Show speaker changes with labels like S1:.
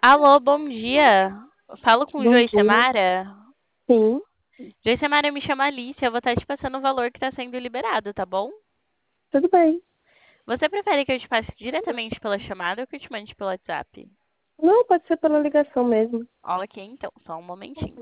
S1: Alô, bom dia. Falo com
S2: Bom dia.
S1: Joycemara.
S2: Sim,
S1: Joycemara, me chama Alice. Eu vou estar te passando o valor que está sendo liberado, tá bom?
S2: tudo bem.
S1: Você prefere que eu te passe diretamente pela chamada ou que eu te mande pelo WhatsApp?
S2: Não, pode ser pela ligação mesmo.
S1: Ok, então, só um momentinho.